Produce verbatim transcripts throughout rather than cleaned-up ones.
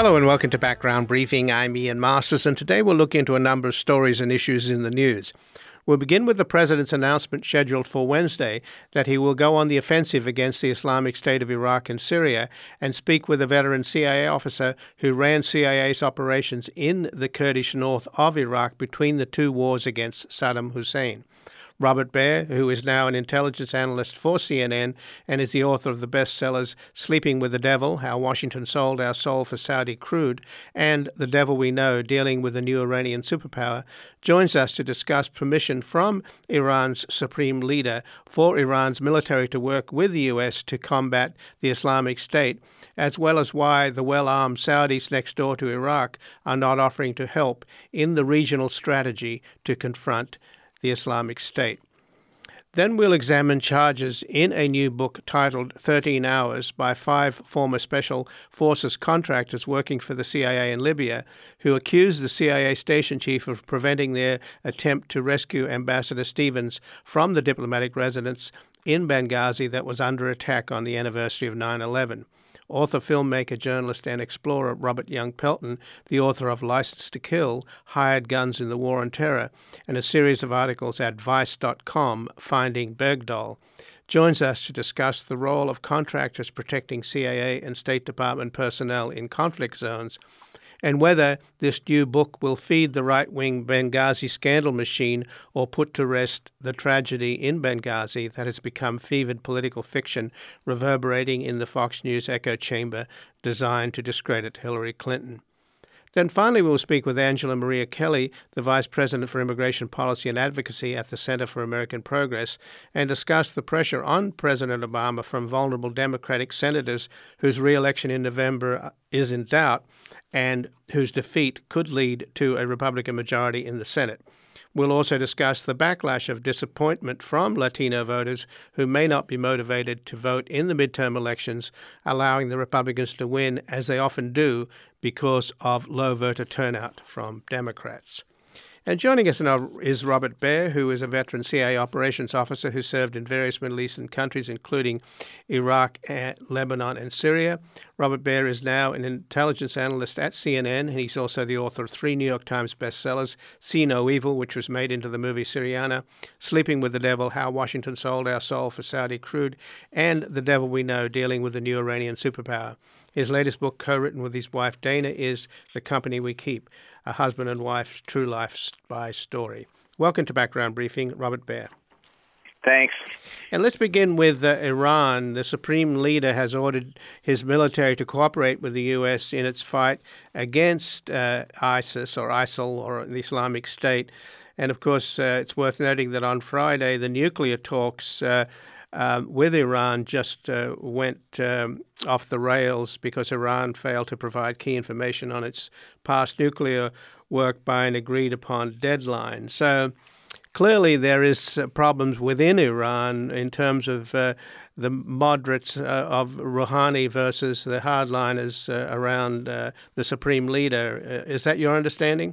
Hello and welcome to Background Briefing. I'm Ian Masters, and today we'll look into a number of stories and issues in the news. We'll begin with the President's announcement scheduled for Wednesday that he will go on the offensive against the Islamic State of Iraq and Syria and speak with a veteran C I A officer who ran C I A's operations in the Kurdish north of Iraq between the two wars against Saddam Hussein. Robert Baer, who is now an intelligence analyst for C N N and is the author of the bestsellers Sleeping with the Devil, How Washington Sold Our Soul for Saudi Crude, and The Devil We Know, Dealing with the New Iranian Superpower, joins us to discuss permission from Iran's supreme leader for Iran's military to work with the U S to combat the Islamic State, as well as why the well-armed Saudis next door to Iraq are not offering to help in the regional strategy to confront the Islamic State. Then we'll examine charges in a new book titled thirteen hours by five former Special Forces contractors working for the C I A in Libya who accuse the C I A station chief of preventing their attempt to rescue Ambassador Stevens from the diplomatic residence in Benghazi that was under attack on the anniversary of nine eleven. Author, filmmaker, journalist, and explorer Robert Young Pelton, the author of License to Kill, Hired Guns in the War on Terror, and a series of articles at vice dot com, Finding Bergdahl, joins us to discuss the role of contractors protecting C I A and State Department personnel in conflict zones, and whether this new book will feed the right-wing Benghazi scandal machine or put to rest the tragedy in Benghazi that has become fevered political fiction reverberating in the Fox News echo chamber designed to discredit Hillary Clinton. Then finally, we'll speak with Angela Maria Kelly, the Vice President for Immigration Policy and Advocacy at the Center for American Progress, and discuss the pressure on President Obama from vulnerable Democratic senators whose re-election in November is in doubt and whose defeat could lead to a Republican majority in the Senate. We'll also discuss the backlash of disappointment from Latino voters who may not be motivated to vote in the midterm elections, allowing the Republicans to win, as they often do, because of low voter turnout from Democrats. And joining us now is Robert Baer, who is a veteran C I A operations officer who served in various Middle Eastern countries, including Iraq, and Lebanon, and Syria. Robert Baer is now an intelligence analyst at C N N, and he's also the author of three New York Times bestsellers, See No Evil, which was made into the movie Syriana, Sleeping with the Devil, How Washington Sold Our Soul for Saudi Crude, and The Devil We Know, Dealing with the New Iranian Superpower. His latest book, co-written with his wife Dana, is The Company We Keep, a husband and wife's true life spy story. Welcome to Background Briefing, Robert Baer. Thanks. And let's begin with uh, Iran. The supreme leader has ordered his military to cooperate with the U S in its fight against uh, ISIS or ISIL or the Islamic State. And of course, uh, it's worth noting that on Friday, the nuclear talks uh, Um, with Iran just uh, went um, off the rails because Iran failed to provide key information on its past nuclear work by an agreed-upon deadline. So clearly there is uh, problems within Iran in terms of uh, the moderates uh, of Rouhani versus the hardliners uh, around uh, the supreme leader. Uh, is that your understanding?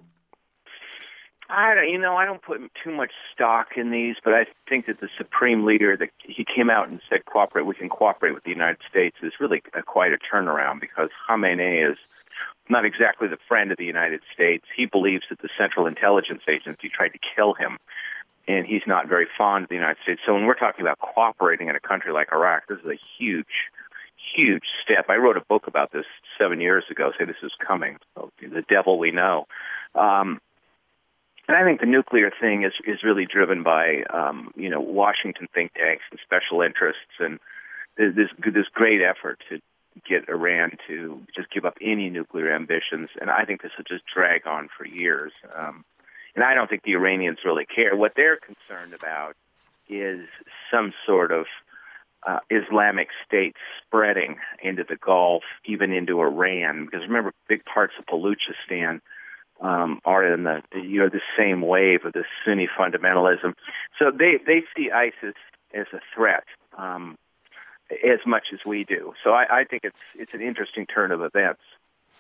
I don't, you know, I don't put too much stock in these, but I think that the supreme leader, that he came out and said, "Cooperate, we can cooperate with the United States," is really a, quite a turnaround because Khamenei is not exactly the friend of the United States. He believes that the Central Intelligence Agency tried to kill him, and he's not very fond of the United States. So when we're talking about cooperating in a country like Iraq, this is a huge, huge step. I wrote a book about this seven years ago, say this is coming. So, The Devil We Know. Um, And I think the nuclear thing is, is really driven by, um, you know, Washington think tanks and special interests, and this this great effort to get Iran to just give up any nuclear ambitions. And I think this will just drag on for years. Um, and I don't think the Iranians really care. What they're concerned about is some sort of uh, Islamic State spreading into the Gulf, even into Iran. Because remember, big parts of Baluchistan Um, are in the, you know, the same wave of this Sunni fundamentalism. So they, they see ISIS as a threat um, as much as we do. So I, I think it's it's an interesting turn of events.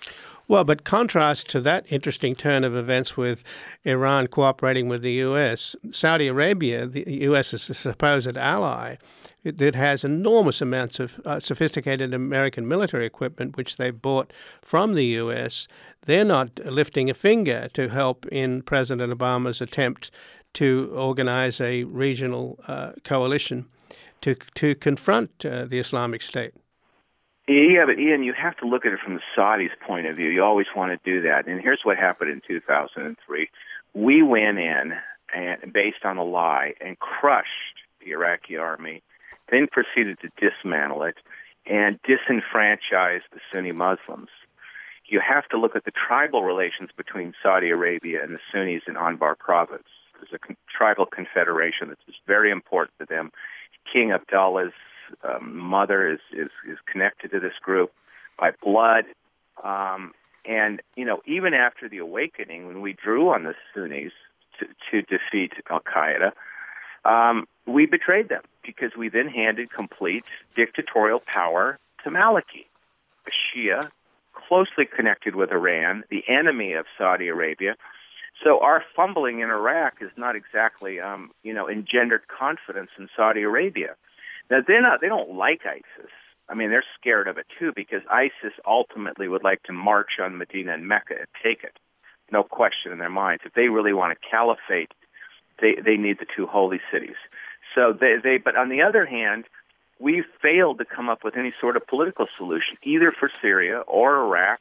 Well, but contrast to that interesting turn of events with Iran cooperating with the U S, Saudi Arabia, the U S is a supposed ally that has enormous amounts of uh, sophisticated American military equipment, which they've bought from the U S. They're not lifting a finger to help in President Obama's attempt to organize a regional uh, coalition to to confront uh, the Islamic State. Yeah, but Ian, you have to look at it from the Saudis' point of view. You always want to do that. And here's what happened in two thousand three. We went in, and based on a lie, and crushed the Iraqi army, then proceeded to dismantle it and disenfranchise the Sunni Muslims. You have to look at the tribal relations between Saudi Arabia and the Sunnis in Anbar province. There's a con- tribal confederation that's very important to them. King Abdullah's um, mother is, is, is connected to this group by blood. Um, and, you know, even after the awakening, when we drew on the Sunnis to, to defeat al-Qaeda, um, we betrayed them because we then handed complete dictatorial power to Maliki, a Shia closely connected with Iran, the enemy of Saudi Arabia. So our fumbling in Iraq is not exactly, um, you know, engendered confidence in Saudi Arabia. Now, they're not, they don't like ISIS. I mean, they're scared of it, too, because ISIS ultimately would like to march on Medina and Mecca and take it. No question in their minds. If they really want a caliphate, they, they need the two holy cities. So they, they, but on the other hand, we failed to come up with any sort of political solution, either for Syria or Iraq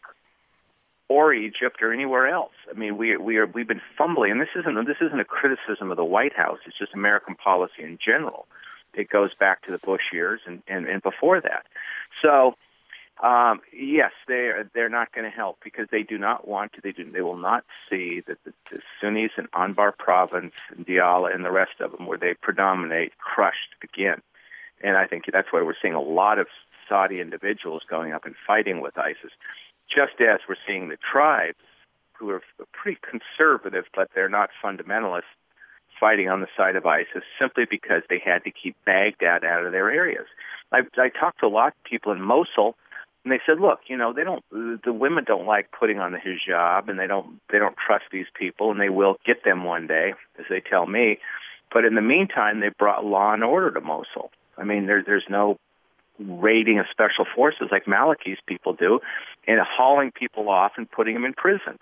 or Egypt or anywhere else. I mean, we we are we've been fumbling, and this isn't this isn't a criticism of the White House. It's just American policy in general. It goes back to the Bush years and, and, and before that. So, um, yes, they are, they're not going to help because they do not want to. They do. They will not see that the, the Sunnis in Anbar province, and Diyala, and the rest of them, where they predominate, crushed again. And I think that's why we're seeing a lot of Saudi individuals going up and fighting with ISIS. Just as we're seeing the tribes, who are pretty conservative, but they're not fundamentalists, fighting on the side of ISIS simply because they had to keep Baghdad out of their areas. I, I talked to a lot of people in Mosul, and they said, "Look, you know, they don't. The women don't like putting on the hijab, and they don't. They don't trust these people, and they will get them one day, as they tell me. But in the meantime, they brought law and order to Mosul. I mean, there, there's no raiding of special forces like Maliki's people do, and hauling people off and putting them in prison.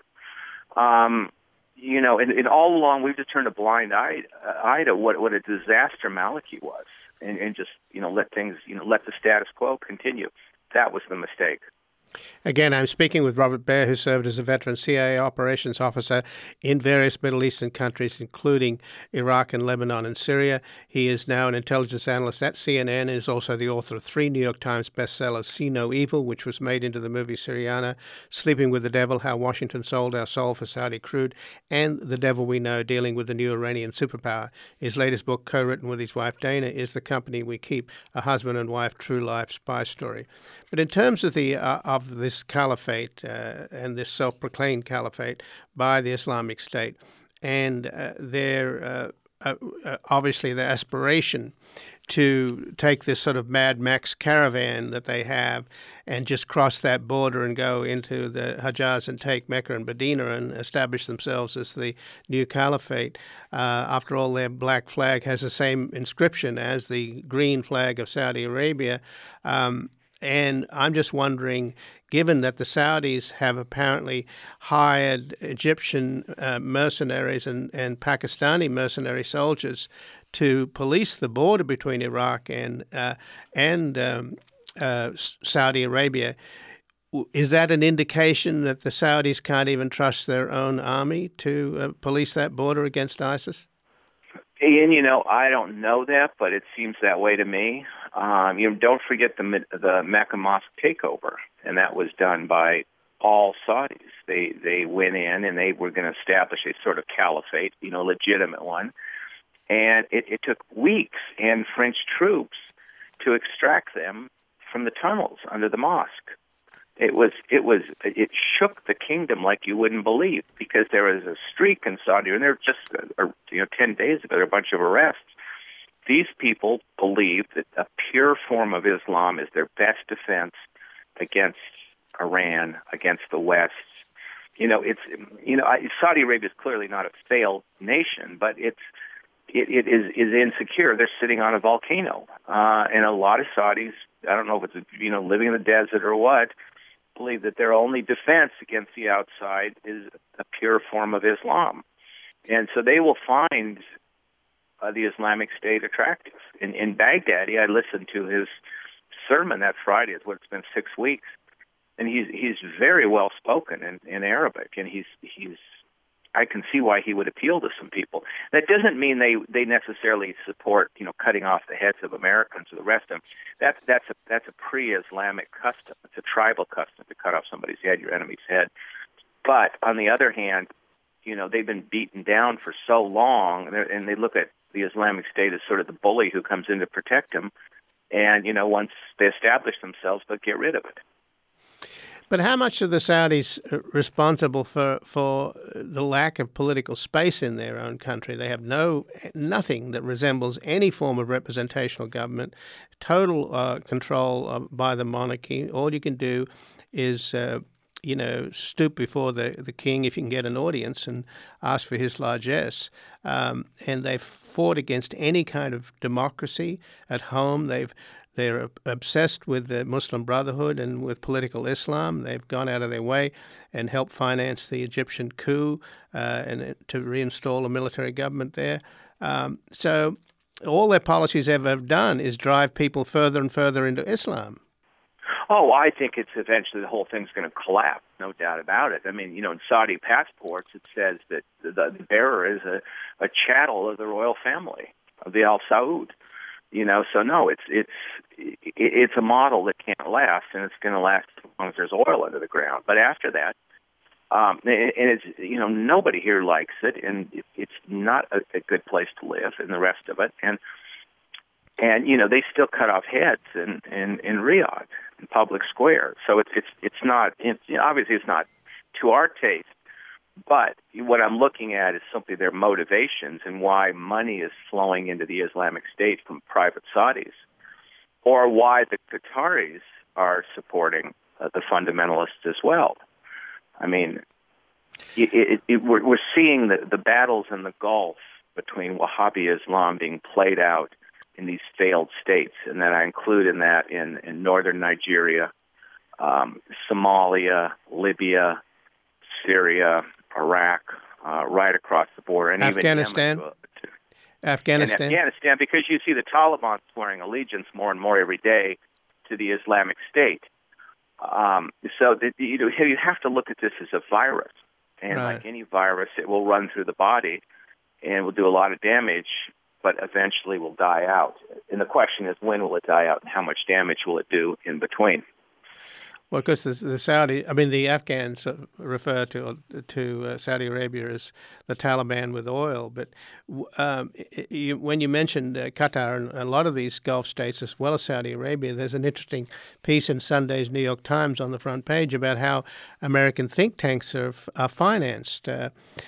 Um, you know, and, and all along we've just turned a blind eye, uh, eye to what, what a disaster Maliki was, and, and just, you know, let things, you know, let the status quo continue. That was the mistake. Again, I'm speaking with Robert Baer, who served as a veteran C I A operations officer in various Middle Eastern countries, including Iraq and Lebanon and Syria. He is now an intelligence analyst at C N N and is also the author of three New York Times bestsellers, See No Evil, which was made into the movie Syriana, Sleeping with the Devil, How Washington Sold Our Soul for Saudi Crude, and The Devil We Know, Dealing with the New Iranian Superpower. His latest book, co-written with his wife Dana, is The Company We Keep, a husband and wife true life spy story. But in terms of the uh, of this caliphate uh, and this self-proclaimed caliphate by the Islamic State, and uh, their uh, uh, uh, obviously their aspiration to take this sort of Mad Max caravan that they have and just cross that border and go into the Hejaz and take Mecca and Medina and establish themselves as the new caliphate. Uh, after all, their black flag has the same inscription as the green flag of Saudi Arabia. Um, And I'm just wondering, given that the Saudis have apparently hired Egyptian uh, mercenaries and, and Pakistani mercenary soldiers to police the border between Iraq and uh, and um, uh, Saudi Arabia, is that an indication that the Saudis can't even trust their own army to uh, police that border against ISIS? Ian, you know, I don't know that, but it seems that way to me. Um, you know, don't forget the the Mecca mosque takeover, and that was done by all Saudis. They they went in and they were going to establish a sort of caliphate, you know, legitimate one, and it, it took weeks and French troops to extract them from the tunnels under the mosque. It was it was it shook the kingdom like you wouldn't believe, because there was a streak in Saudi, and there were just uh, you know ten days ago, there were a bunch of arrests. These people believe that a pure form of Islam is their best defense against Iran, against the West, you know, it's you know, Saudi Arabia is clearly not a failed nation, but it's it, it is is insecure. They're sitting on a volcano, uh, and a lot of Saudis, I don't know if it's you know living in the desert or what, believe that their only defense against the outside is a pure form of Islam, and so they will find uh, the Islamic State attractive. In in Baghdadi, I listened to his sermon that Friday. It's what it's been six weeks. And he's he's very well spoken in, in Arabic, and he's he's I can see why he would appeal to some people. That doesn't mean they, they necessarily support you know cutting off the heads of Americans or the rest of them. That's that's a that's a pre-Islamic custom. It's a tribal custom to cut off somebody's head, your enemy's head. But on the other hand, you know they've been beaten down for so long, and, and they look at the Islamic State as sort of the bully who comes in to protect them. And you know once they establish themselves, they'll get rid of it. But how much are the Saudis responsible for for the lack of political space in their own country? They have no nothing that resembles any form of representational government, total uh, control of, by the monarchy. All you can do is, uh, you know, stoop before the, the king if you can get an audience and ask for his largesse. Um, and they've fought against any kind of democracy at home. They've They're obsessed with the Muslim Brotherhood and with political Islam. They've gone out of their way and helped finance the Egyptian coup uh, and to reinstall a military government there. Um, so all their policies ever have done is drive people further and further into Islam. Oh, I think it's eventually the whole thing's going to collapse, no doubt about it. I mean, you know, in Saudi passports, it says that the, the bearer is a, a chattel of the royal family, of the Al Saud. You know, so no, it's it's it's a model that can't last, and it's going to last as long as there's oil under the ground. But after that, um, and it's you know nobody here likes it, and it's not a, a good place to live, and the rest of it, and and you know they still cut off heads in in, in Riyadh, in public square. So it's it's it's not it's, you know, obviously it's not to our taste. But what I'm looking at is simply their motivations and why money is flowing into the Islamic State from private Saudis, or why the Qataris are supporting uh, the fundamentalists as well. I mean, it, it, it, we're, we're seeing the, the battles in the Gulf between Wahhabi Islam being played out in these failed states, and then I include in that in, in northern Nigeria, um, Somalia, Libya, Syria, Iraq, uh, right across the border, and Afghanistan. even Yemen. Afghanistan. And Afghanistan, because you see the Taliban swearing allegiance more and more every day to the Islamic State. Um, so that, you know, you have to look at this as a virus, and right. like any virus, it will run through the body and will do a lot of damage, but eventually will die out. And the question is, when will it die out, and how much damage will it do in between? Well, because the, the Saudi, I mean, the Afghans refer to to uh, Saudi Arabia as the Taliban with oil. But um, you, when you mentioned uh, Qatar and a lot of these Gulf states, as well as Saudi Arabia, there's an interesting piece in Sunday's New York Times on the front page about how American think tanks are, are financed uh,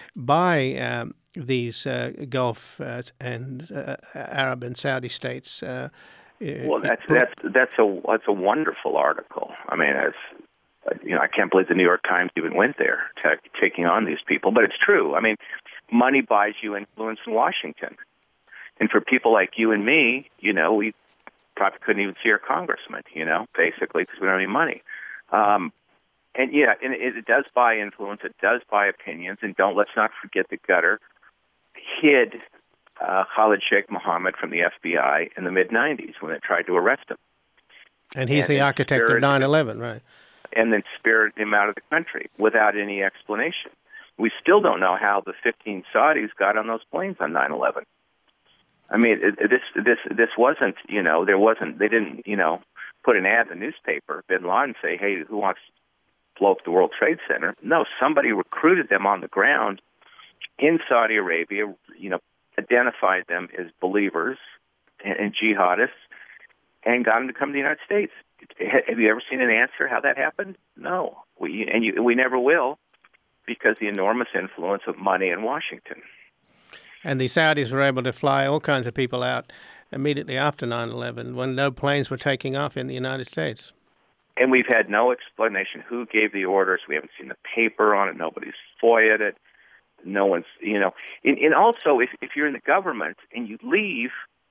by um, these uh, Gulf uh, and uh, Arab and Saudi states. Uh, Well, that's that's that's a that's a wonderful article. I mean, it's, you know, I can't believe the New York Times even went there, t- taking on these people. But it's true. I mean, money buys you influence in Washington, and for people like you and me, you know, we probably couldn't even see our congressman, you know, basically because we don't have any money. Um, and yeah, and it, it does buy influence. It does buy opinions. And don't let's not forget the gutter hid Uh, Khalid Sheikh Mohammed from the F B I in the mid nineties when they tried to arrest him. And he's and the architect of nine eleven, right? And then spirited him out of the country without any explanation. We still don't know how the fifteen Saudis got on those planes on nine eleven. I mean, it, it, this this this wasn't, you know, there wasn't, they didn't, you know, put an ad in the newspaper, bin Laden say, hey, who wants to blow up the World Trade Center? No, somebody recruited them on the ground in Saudi Arabia, you know, identified them as believers and, and jihadists, and got them to come to the United States. Have you ever seen an answer how that happened? No, we and you, we never will, because the enormous influence of money in Washington. And the Saudis were able to fly all kinds of people out immediately after nine eleven when no planes were taking off in the United States. And we've had no explanation who gave the orders. We haven't seen the paper on it. Nobody's FOIA'd it. No one's, you know. And, and also, if, if you're in the government and you leave,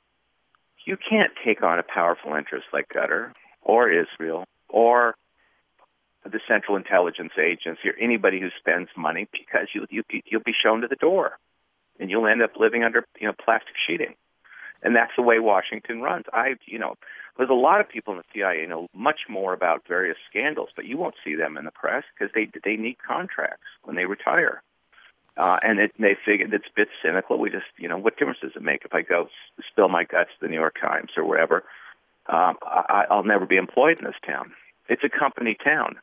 you can't take on a powerful interest like Qatar or Israel or the Central Intelligence Agency or anybody who spends money, because you, you, you'll be shown to the door and you'll end up living under, you know, plastic sheeting. And that's the way Washington runs. I, you know, there's a lot of people in the C I A know much more about various scandals, but you won't see them in the press because they they need contracts when they retire. Uh, and it, they figure it's a bit cynical. We just, you know, what difference does it make if I go spill my guts to the New York Times or wherever? Um, I, I'll never be employed in this town. It's a company town.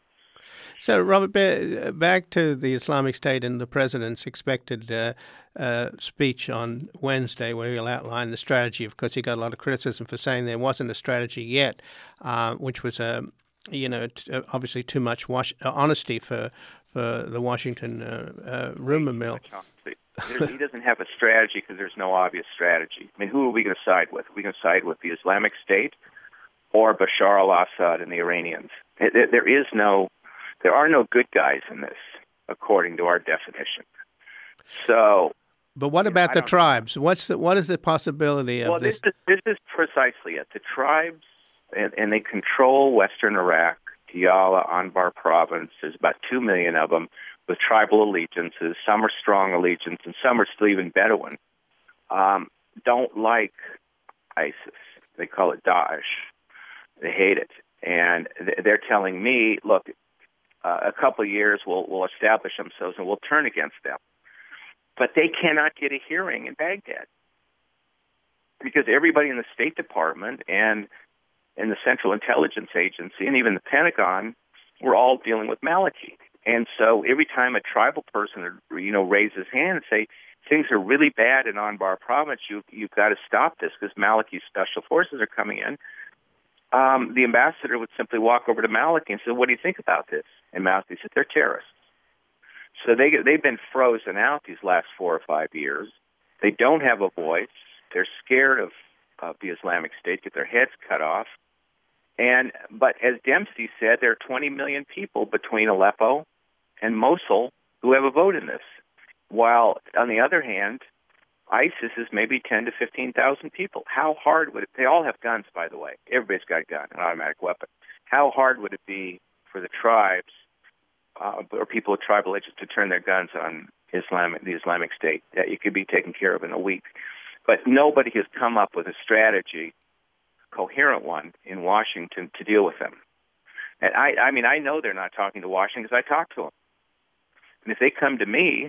So, Robert, back to the Islamic State and the president's expected uh, uh, speech on Wednesday, where he'll outline the strategy. Of course, he got a lot of criticism for saying there wasn't a strategy yet, uh, which was, uh, you know, t- obviously too much wash- honesty for for the Washington uh, uh, rumor mill. He doesn't have a strategy because there's no obvious strategy. I mean, who are we going to side with? Are we going to side with the Islamic State or Bashar al-Assad and the Iranians? There is no, there are no good guys in this, according to our definition. So, but what about know, the tribes? What's the, what is the possibility of well, this? Well, this, this is precisely it. The tribes, and, and they control western Iraq, Diyala, Anbar province. There's about two million of them with tribal allegiances. Some are strong allegiance, and some are still even Bedouin. Um, don't like ISIS. They call it Daesh. They hate it. And they're telling me, look, uh, a couple of years we'll, we'll establish themselves and we'll turn against them. But they cannot get a hearing in Baghdad because everybody in the State Department and in the Central Intelligence Agency and even the Pentagon were all dealing with Maliki. And so every time a tribal person, you know, raises his hand and say, things are really bad in Anbar province, you, you've got to stop this because Maliki's special forces are coming in, um, the ambassador would simply walk over to Maliki and say, what do you think about this? And Maliki said, they're terrorists. So they, they've been frozen out these last four or five years. They don't have a voice. They're scared of, of the Islamic State, get their heads cut off. And but as Dempsey said, there are twenty million people between Aleppo and Mosul who have a vote in this. While, on the other hand, ISIS is maybe ten to fifteen thousand people. How hard would it, they all have guns, by the way. Everybody's got a gun, an automatic weapon. How hard would it be for the tribes uh, or people with tribal allegiance to turn their guns on Islamic, the Islamic State? That it could be taken care of in a week. But nobody has come up with a strategy, coherent one, in Washington to deal with them. And I, I mean, I know they're not talking to Washington because I talk to them. And if they come to me,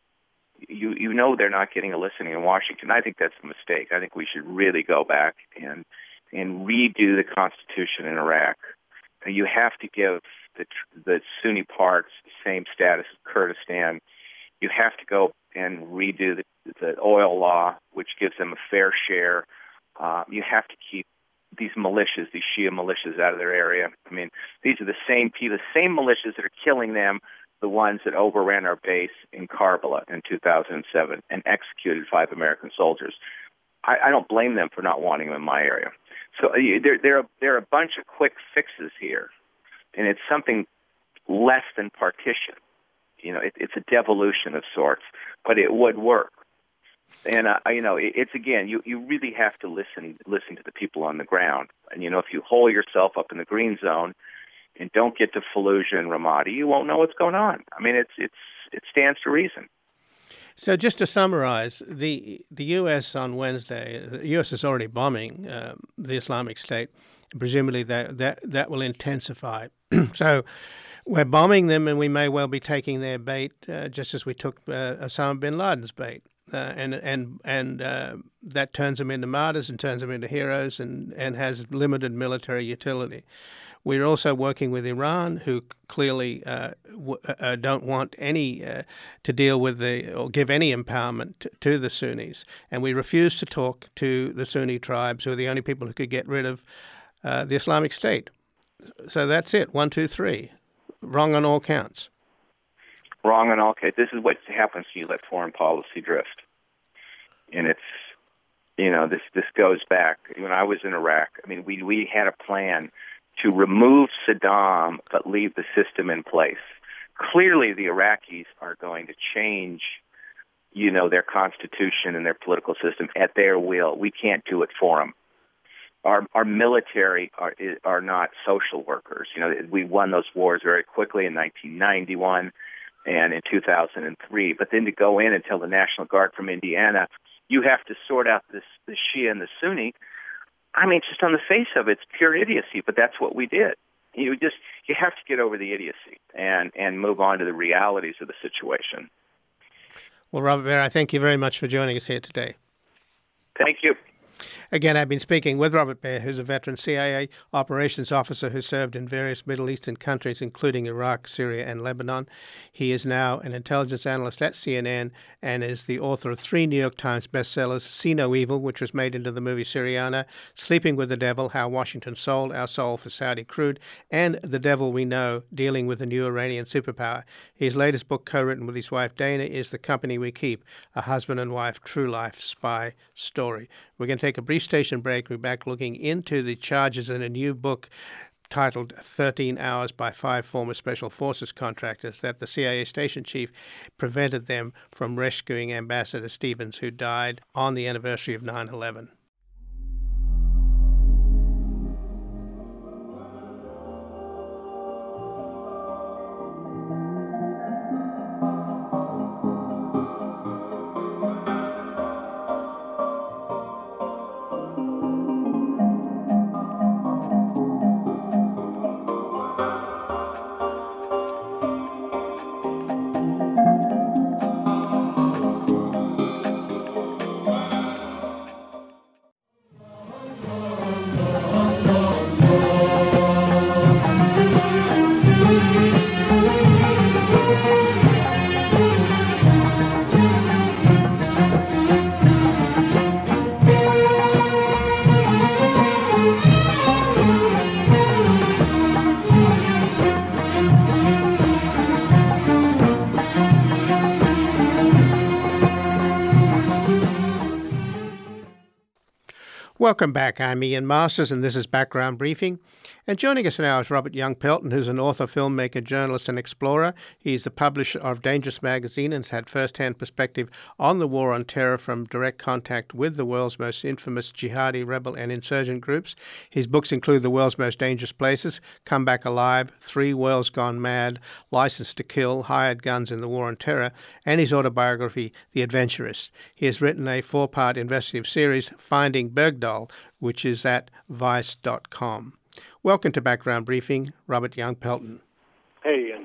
you you know they're not getting a listening in Washington. I think that's a mistake. I think we should really go back and and redo the Constitution in Iraq. You have to give the the Sunni parts the same status as Kurdistan. You have to go and redo the, the oil law, which gives them a fair share. Uh, you have to keep these militias, these Shia militias, out of their area. I mean, these are the same people, the same militias that are killing them, the ones that overran our base in Karbala in two thousand seven and executed five American soldiers. I, I don't blame them for not wanting them in my area. So uh, there, there, are, there are a bunch of quick fixes here, and it's something less than partition. You know, it, it's a devolution of sorts, but it would work. And, uh, you know, it, it's, again, you, you really have to listen listen to the people on the ground. And, you know, if you hole yourself up in the green zone and don't get to Fallujah and Ramadi, you won't know what's going on. I mean, it's it's it stands to reason. So just to summarize, the the U S on Wednesday, the U S is already bombing uh, the Islamic State. Presumably that, that, that will intensify. So we're bombing them, and we may well be taking their bait, uh, just as we took uh, Osama bin Laden's bait. Uh, and and and uh, that turns them into martyrs and turns them into heroes and, and has limited military utility. We're also working with Iran, who clearly uh, w- uh, don't want any uh, to deal with the or give any empowerment to, to the Sunnis, and we refuse to talk to the Sunni tribes, who are the only people who could get rid of uh, the Islamic State. So that's it. One, two, three. Wrong on all counts. Wrong on all counts. This is what happens when you let foreign policy drift, and it's you know this this goes back when I was in Iraq. I mean, we we had a plan to remove Saddam but leave the system in place. Clearly, the Iraqis are going to change, you know, their constitution and their political system at their will. We can't do it for them. Our our military are are not social workers. You know, we won those wars very quickly in nineteen ninety-one and in two thousand three. But then to go in and tell the National Guard from Indiana, you have to sort out this the Shia and the Sunni. I mean, just on the face of it, it's pure idiocy. But that's what we did. You just you have to get over the idiocy and and move on to the realities of the situation. Well, Robert Baer, I thank you very much for joining us here today. Thank you. Again, I've been speaking with Robert Baer, who's a veteran C I A operations officer who served in various Middle Eastern countries, including Iraq, Syria, and Lebanon. He is now an intelligence analyst at C N N and is the author of three New York Times bestsellers, See No Evil, which was made into the movie Syriana, Sleeping with the Devil, How Washington Sold Our Soul for Saudi Crude, and The Devil We Know, Dealing with the New Iranian Superpower. His latest book, co-written with his wife Dana, is The Company We Keep, a husband and wife true life spy story. We're going to take a brief station break. We're back looking into the charges in a new book titled thirteen hours by five former Special Forces contractors that the C I A station chief prevented them from rescuing Ambassador Stevens, who died on the anniversary of nine eleven. Welcome back. I'm Ian Masters, and this is Background Briefing. And joining us now is Robert Young Pelton, who's an author, filmmaker, journalist, and explorer. He's the publisher of Dangerous Magazine and has had first-hand perspective on the war on terror from direct contact with the world's most infamous jihadi, rebel, and insurgent groups. His books include The World's Most Dangerous Places, Come Back Alive, Three Worlds Gone Mad, License to Kill, Hired Guns in the War on Terror, and his autobiography, The Adventurist. He has written a four-part investigative series, Finding Bergdahl, which is at vice dot com. Welcome to Background Briefing, Robert Young Pelton. Hey, Ian.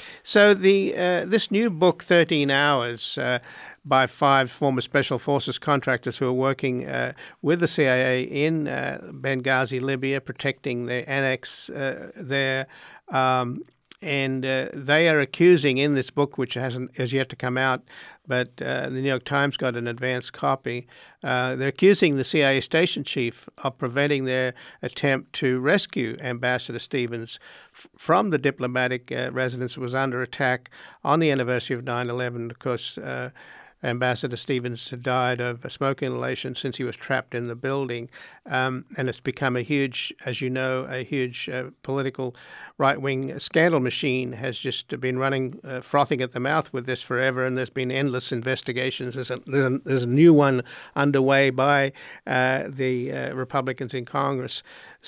So the uh, this new book, thirteen hours, uh, by five former Special Forces contractors who are working uh, with the C I A in uh, Benghazi, Libya, protecting the annex uh, there. Um, and uh, they are accusing in this book, which hasn't as yet to come out, but uh, the New York Times got an advance copy. Uh, they're accusing the C I A station chief of preventing their attempt to rescue Ambassador Stevens f- from the diplomatic uh, residence that was under attack on the anniversary of nine eleven. Of course, uh, Ambassador Stevens had died of a smoke inhalation since he was trapped in the building. Um, and it's become a huge, as you know, a huge uh, political right-wing scandal machine has just been running, uh, frothing at the mouth with this forever. And there's been endless investigations. There's a, there's a, there's a new one underway by uh, the uh, Republicans in Congress.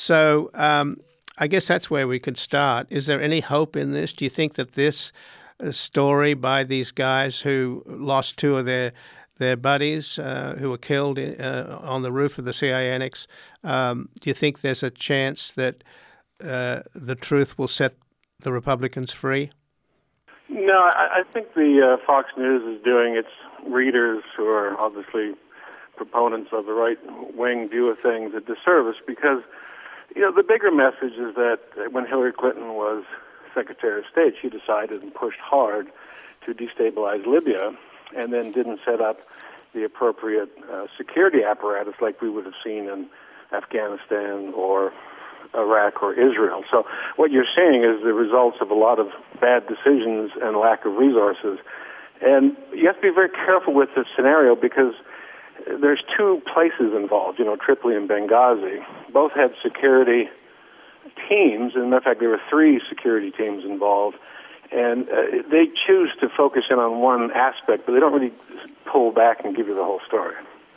So um, I guess that's where we could start. Is there any hope in this? Do you think that this a story by these guys who lost two of their their buddies uh, who were killed in, uh, on the roof of the C I A annex. Um, do you think there's a chance that uh, the truth will set the Republicans free? No, I, I think the uh, Fox News is doing its readers, who are obviously proponents of the right-wing view of things, a disservice because, you know, the bigger message is that when Hillary Clinton was Secretary of State, she decided and pushed hard to destabilize Libya and then didn't set up the appropriate uh, security apparatus like we would have seen in Afghanistan or Iraq or Israel. So what you're seeing is the results of a lot of bad decisions and lack of resources. And you have to be very careful with this scenario because there's two places involved, you know, Tripoli and Benghazi. Both had security teams, and in fact, there were three security teams involved, and uh, they choose to focus in on one aspect, but they don't really pull back and give you the whole story.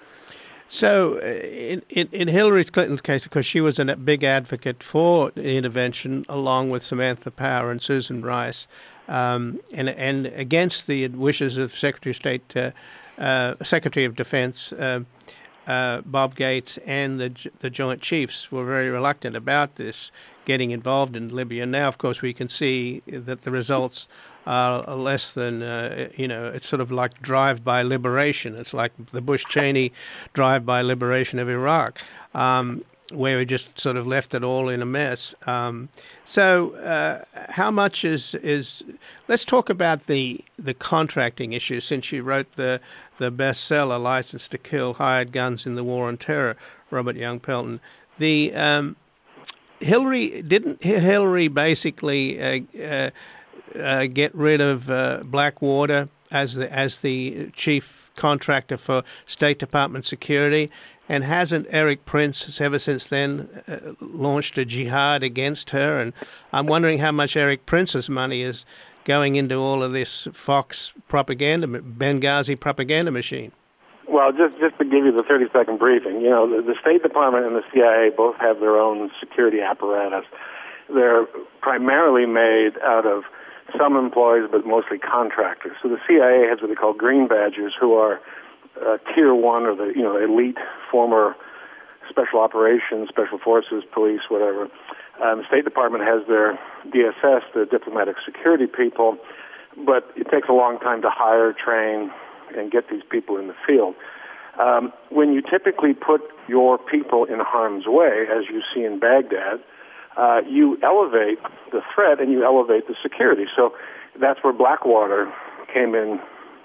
So, uh, in, in, in Hillary Clinton's case, of course, she was a big advocate for the intervention, along with Samantha Power and Susan Rice, um, and and against the wishes of Secretary of State, uh, uh, Secretary of Defense uh, uh, Bob Gates, and the the Joint Chiefs were very reluctant about this, getting involved in Libya. Now, of course, we can see that the results are less than, uh, you know, it's sort of like drive-by liberation. It's like the Bush-Cheney drive-by liberation of Iraq, um, where we just sort of left it all in a mess. Um, so uh, how much is, is... Let's talk about the the contracting issue, since you wrote the, the bestseller, License to Kill, Hired Guns in the War on Terror, Robert Young Pelton. The... Um, Hillary, didn't Hillary basically... Uh, uh, Uh, get rid of uh, Blackwater as the as the chief contractor for State Department security, and hasn't Erik Prince ever since then uh, launched a jihad against her? And I'm wondering how much Erik Prince's money is going into all of this Fox propaganda, Benghazi propaganda machine. Well, just just to give you the thirty-second briefing, you know, the, the State Department and the C I A both have their own security apparatus. They're primarily made out of some employees, but mostly contractors. So the C I A has what they call green badgers, who are uh, tier one, or the you know elite former special operations, special forces, police, whatever. Um, the State Department has their D S S, the diplomatic security people, but it takes a long time to hire, train, and get these people in the field. Um, when you typically put your people in harm's way, as you see in Baghdad, Uh, you elevate the threat and you elevate the security. So that's where Blackwater came in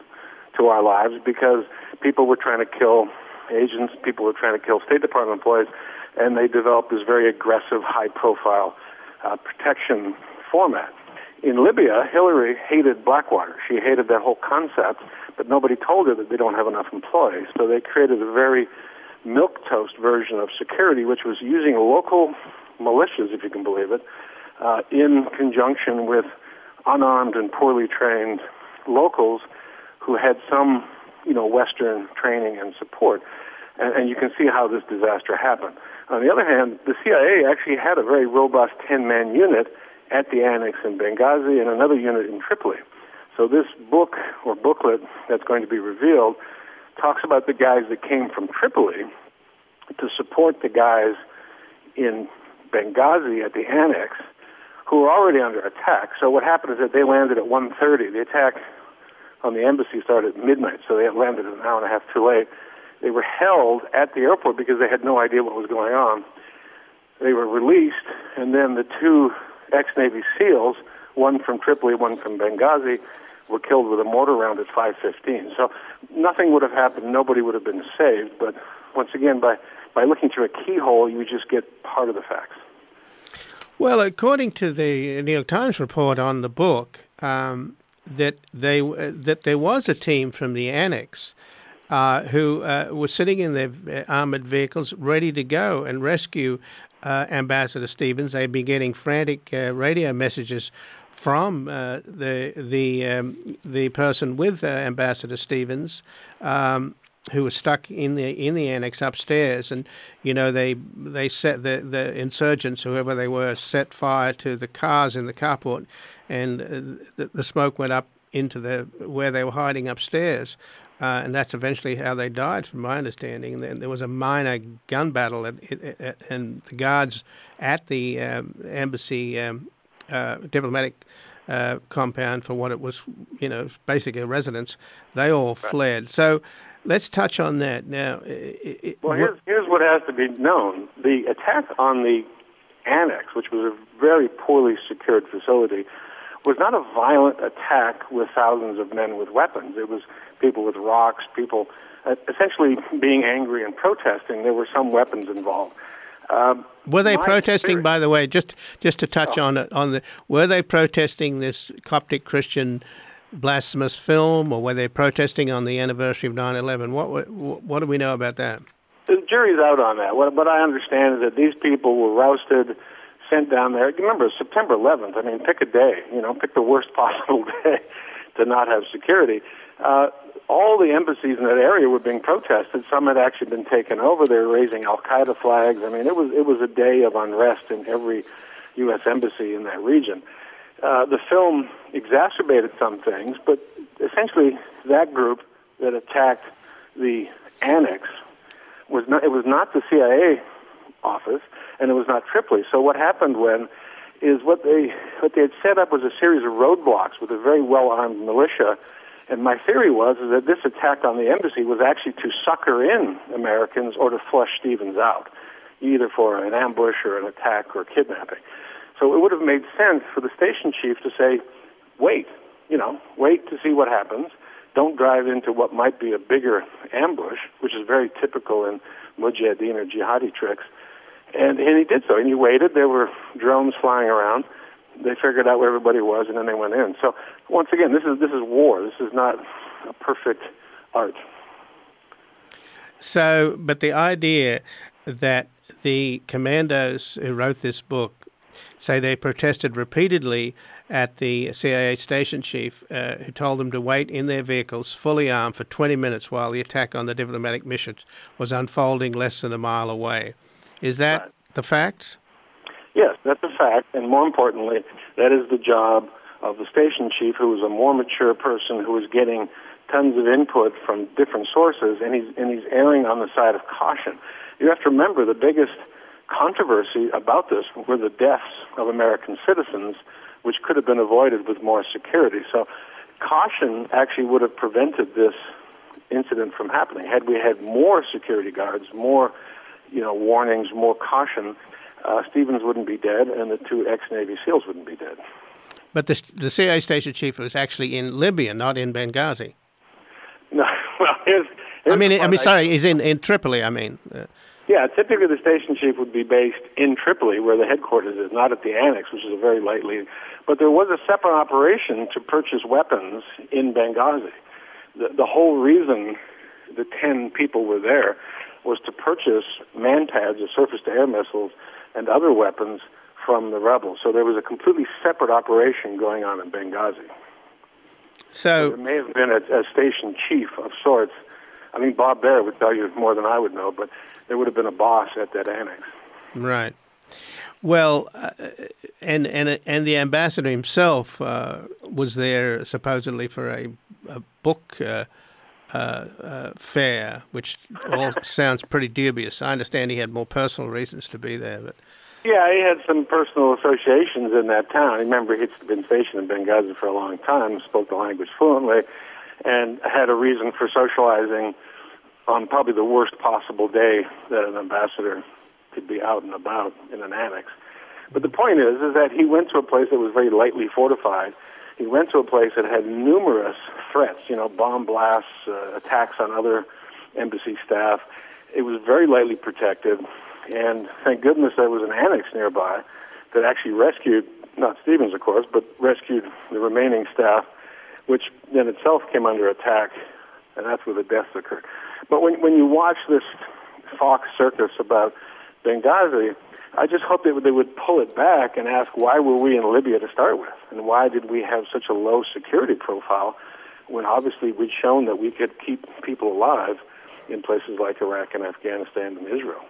to our lives, because people were trying to kill agents, people were trying to kill State Department employees, and they developed this very aggressive, high-profile uh, protection format. In Libya, Hillary hated Blackwater. She hated that whole concept, but nobody told her that they don't have enough employees. So they created a very milquetoast version of security, which was using local militias, if you can believe it, uh, in conjunction with unarmed and poorly trained locals who had some, you know, Western training and support. And, and you can see how this disaster happened. On the other hand, the C I A actually had a very robust ten-man unit at the annex in Benghazi and another unit in Tripoli. So this book or booklet that's going to be revealed talks about the guys that came from Tripoli to support the guys in Benghazi at the annex, who were already under attack. So what happened is that they landed at one thirty. The attack on the embassy started at midnight, so they had landed an hour and a half too late. They were held at the airport because they had no idea what was going on. They were released, and then the two ex-Navy SEALs, one from Tripoli, one from Benghazi, were killed with a mortar round at five fifteen. So nothing would have happened. Nobody would have been saved. But once again, by By looking through a keyhole, you just get part of the facts. Well, according to the New York Times report on the book, um, that they uh, that there was a team from the annex uh, who uh, were sitting in their armored vehicles, ready to go and rescue uh, Ambassador Stevens. They'd be getting frantic uh, radio messages from uh, the the um, the person with uh, Ambassador Stevens, Um, who was stuck in the in the annex upstairs, and you know they they set the the insurgents, whoever they were, set fire to the cars in the carport, and uh, the, the smoke went up into the where they were hiding upstairs, uh, and that's eventually how they died, from my understanding. And then there was a minor gun battle, at, at, at, and the guards at the um, embassy um, uh, diplomatic uh, compound, for what it was, you know, basically a residence, they all fled. So. Let's touch on that now. It, it, well, here's, here's what has to be known. The attack on the annex, which was a very poorly secured facility, was not a violent attack with thousands of men with weapons. It was people with rocks, people uh, essentially being angry and protesting. There were some weapons involved. Um, were they protesting, experience, by the way, just just to touch oh. on it, on the, were they protesting this Coptic Christian blasphemous film, or were they protesting on the anniversary of nine eleven? What what do we know about that? The jury's out on that. What, what I understand is that these people were rousted, sent down there. Remember, September eleventh, I mean, pick a day, you know, pick the worst possible day to not have security. Uh, all the embassies in that area were being protested. Some had actually been taken over. They were raising Al-Qaeda flags. I mean, it was it was a day of unrest in every U S embassy in that region. Uh, the film exacerbated some things, but essentially that group that attacked the annex was not, it was not the C I A office, and it was not Tripoli. So what happened when is what they what they had set up was a series of roadblocks with a very well-armed militia. And my theory was is that this attack on the embassy was actually to sucker in Americans or to flush Stevens out, either for an ambush or an attack or kidnapping. So it would have made sense for the station chief to say, wait, you know, wait to see what happens. Don't drive into what might be a bigger ambush, which is very typical in mujahideen or jihadi tricks. And, and he did so. And he waited. There were drones flying around. They figured out where everybody was, and then they went in. So once again, this is this is war. This is not a perfect art. So, but the idea that the commandos who wrote this book say they protested repeatedly at the C I A station chief, uh, who told them to wait in their vehicles, fully armed, for twenty minutes while the attack on the diplomatic missions was unfolding less than a mile away. Is that right. The facts? Yes, that's a fact, and more importantly, that is the job of the station chief, who was a more mature person who was getting tons of input from different sources, and he's and he's erring on the side of caution. You have to remember the biggest controversy about this were the deaths of American citizens, which could have been avoided with more security. So caution actually would have prevented this incident from happening. Had we had more security guards, more you know warnings, more caution, Uh, Stevens wouldn't be dead, and the two ex-Navy SEALs wouldn't be dead. But the, the C I A station chief was actually in Libya, not in Benghazi. No, well, here's, here's I mean, I mean, sorry, I, he's in, in Tripoli, I mean. Uh, yeah, typically the station chief would be based in Tripoli, where the headquarters is, not at the annex, which is a very lightly. But there was a separate operation to purchase weapons in Benghazi. The, the whole reason the ten people were there was to purchase MANPADS, or surface-to-air missiles, and other weapons from the rebels. So there was a completely separate operation going on in Benghazi. So, so there may have been a, a station chief of sorts. I mean, Bob Baer would tell you more than I would know, but there would have been a boss at that annex. Right. Well, uh, and and and the ambassador himself uh, was there supposedly for a, a book uh, uh, uh, fair, which all sounds pretty dubious. I understand he had more personal reasons to be there, but. Yeah, he had some personal associations in that town. Remember, he'd been stationed in Benghazi for a long time, spoke the language fluently, and had a reason for socializing on probably the worst possible day that an ambassador could be out and about in an annex. But the point is, is that he went to a place that was very lightly fortified. He went to a place that had numerous threats, you know, bomb blasts, uh, attacks on other embassy staff. It was very lightly protected. And thank goodness there was an annex nearby that actually rescued, not Stevens, of course, but rescued the remaining staff, which in itself came under attack, and that's where the deaths occurred. But when when you watch this Fox circus about Benghazi, I just hope they would, they would pull it back and ask, why were we in Libya to start with? And why did we have such a low security profile when obviously we'd shown that we could keep people alive in places like Iraq and Afghanistan and Israel?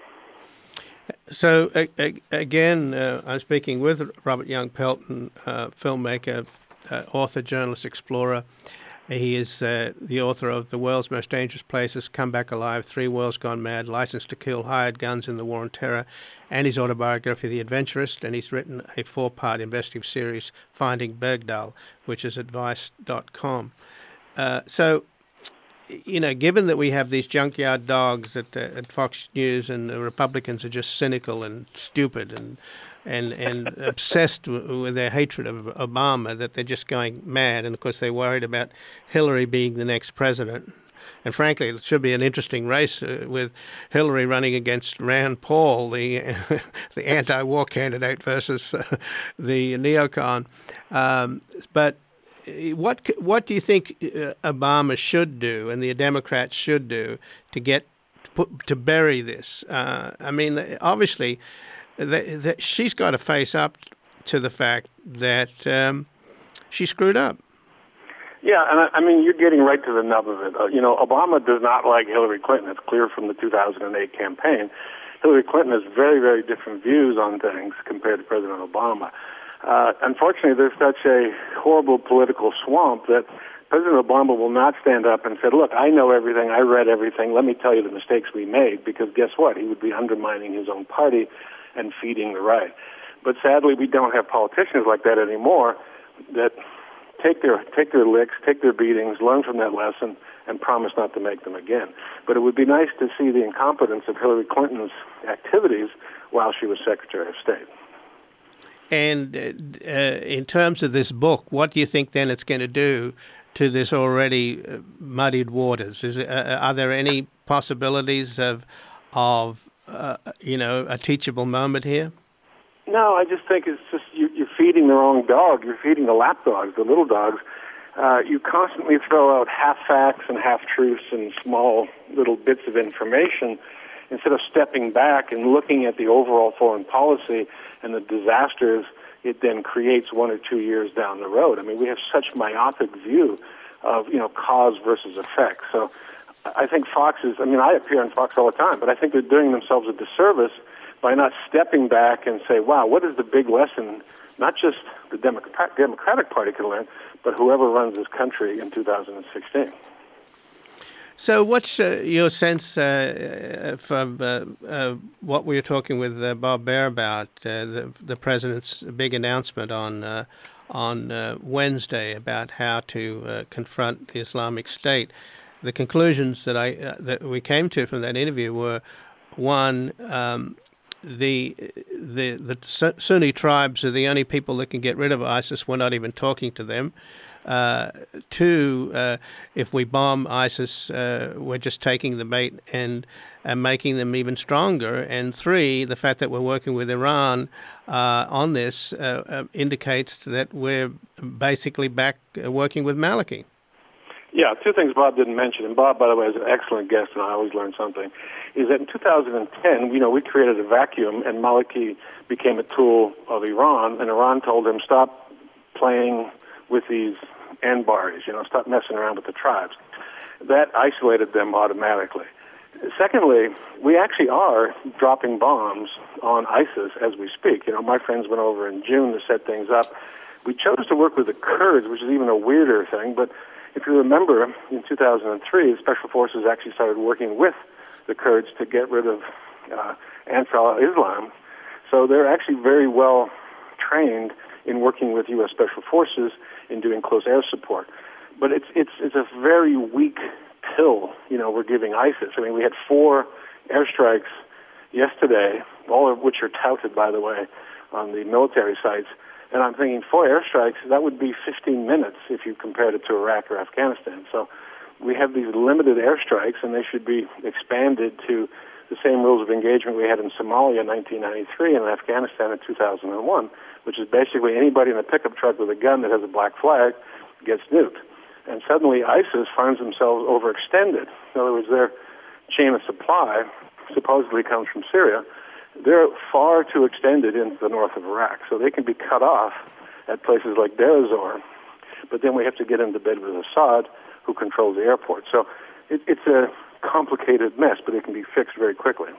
So, uh, again, uh, I'm speaking with Robert Young Pelton, uh, filmmaker, uh, author, journalist, explorer. He is uh, the author of The World's Most Dangerous Places, Come Back Alive, Three Worlds Gone Mad, License to Kill, Hired Guns in the War on Terror, and his autobiography, The Adventurist, and he's written a four-part investigative series, Finding Bergdahl, which is at vice dot com. Uh, so, you know, given that we have these junkyard dogs at, uh, at Fox News, and the Republicans are just cynical and stupid and and and obsessed w- with their hatred of Obama, that they're just going mad, and of course they're worried about Hillary being the next president. And frankly, it should be an interesting race uh, with Hillary running against Rand Paul, the the anti-war candidate, versus uh, the neocon. Um, but What what do you think Obama should do and the Democrats should do to get to, put, to bury this? Uh, I mean, obviously, that, that she's got to face up to the fact that um, she screwed up. Yeah, and I, I mean, you're getting right to the nub of it. Uh, you know, Obama does not like Hillary Clinton. It's clear from the two thousand eight campaign. Hillary Clinton has very, very different views on things compared to President Obama. Uh, unfortunately, there's such a horrible political swamp that President Obama will not stand up and say, look, I know everything, I read everything, let me tell you the mistakes we made, because guess what? He would be undermining his own party and feeding the right. But sadly, we don't have politicians like that anymore that take their take their licks, take their beatings, learn from that lesson, and promise not to make them again. But it would be nice to see the incompetence of Hillary Clinton's activities while she was Secretary of State. And uh, uh, in terms of this book, what do you think then it's going to do to this already uh, muddied waters? Is it, uh, are there any possibilities of, of uh, you know, a teachable moment here? No, I just think it's just you, you're feeding the wrong dog. You're feeding the lapdogs, the little dogs. Uh, you constantly throw out half facts and half truths and small little bits of information instead of stepping back and looking at the overall foreign policy and the disasters it then creates one or two years down the road. I mean, we have such myopic view of, you know, cause versus effect. So I think Fox is, I mean, I appear on Fox all the time, but I think they're doing themselves a disservice by not stepping back and say, wow, what is the big lesson, not just the Democrat, Democratic Party can learn, but whoever runs this country in two thousand sixteen. So what's uh, your sense uh, from uh, uh, what we were talking with uh, Bob Baer about, uh, the, the president's big announcement on uh, on uh, Wednesday about how to uh, confront the Islamic State? The conclusions that I uh, that we came to from that interview were, one, um, the the the Sunni tribes are the only people that can get rid of ISIS. We're not even talking to them. Uh, two, uh, if we bomb ISIS, uh, we're just taking the bait and uh, making them even stronger. And three, the fact that we're working with Iran uh, on this uh, uh, indicates that we're basically back uh, working with Maliki. Yeah, two things Bob didn't mention, and Bob, by the way, is an excellent guest, and I always learn something, is that in two thousand ten, you know, we created a vacuum, and Maliki became a tool of Iran, and Iran told him, stop playing with these Anbaris, you know, stop messing around with the tribes. That isolated them automatically. Secondly, we actually are dropping bombs on ISIS as we speak. You know, my friends went over in June to set things up. We chose to work with the Kurds, which is even a weirder thing, but if you remember, in two thousand three, the Special Forces actually started working with the Kurds to get rid of uh, Ansar Islam. So they're actually very well trained in working with U S Special Forces in doing close air support. But it's it's it's a very weak pill, you know, we're giving ISIS. I mean, we had four airstrikes yesterday, all of which are touted, by the way, on the military sites. And I'm thinking four airstrikes, that would be fifteen minutes if you compared it to Iraq or Afghanistan. So we have these limited airstrikes, and they should be expanded to the same rules of engagement we had in Somalia in nineteen ninety-three and in Afghanistan in two thousand one, which is basically anybody in a pickup truck with a gun that has a black flag gets nuked. And suddenly ISIS finds themselves overextended. In other words, their chain of supply supposedly comes from Syria. They're far too extended into the north of Iraq, so they can be cut off at places like Deir ez-Zor. But then we have to get into bed with Assad, who controls the airport. So it, it's a complicated mess, but it can be fixed very quickly.